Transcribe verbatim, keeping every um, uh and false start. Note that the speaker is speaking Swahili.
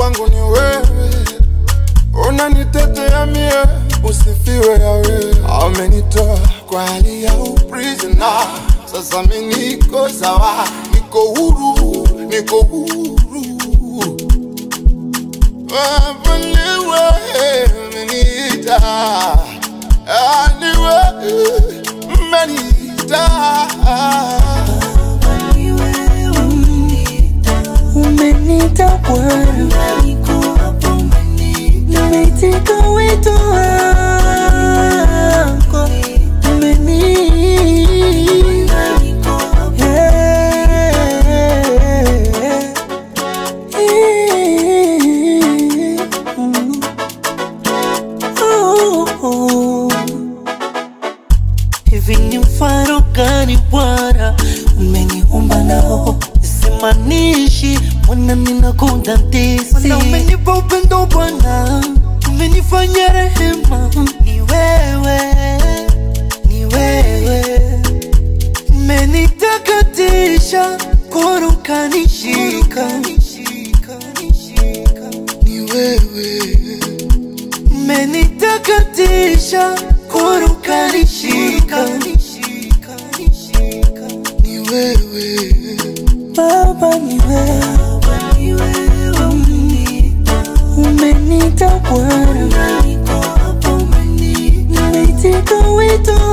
wangu ni wewe. Unanitetea mie, usifiwe yawe. Amenitoa kwa hali ya prisoner. Sasa mimi niko sawa, niko huru, niko huru. Wapaniwe menita, aniwe menita. Wapaniwe umenita, umenita Bwana. Nimeitika wito wako, umenita. Hivi ni mfano gani Bwana umeniumba nao? Simanishi mwana ninakudadisi. Mana umenipa upendo Bwana, umenifanya rehema. Ni wewe, ni wewe. Umenitakatisha, kono kanishika. Ni wewe. Umenitakatisha, kono kanishika. Ni wewe. Baba ni wewe, umenita Bwana. Nimeitika wito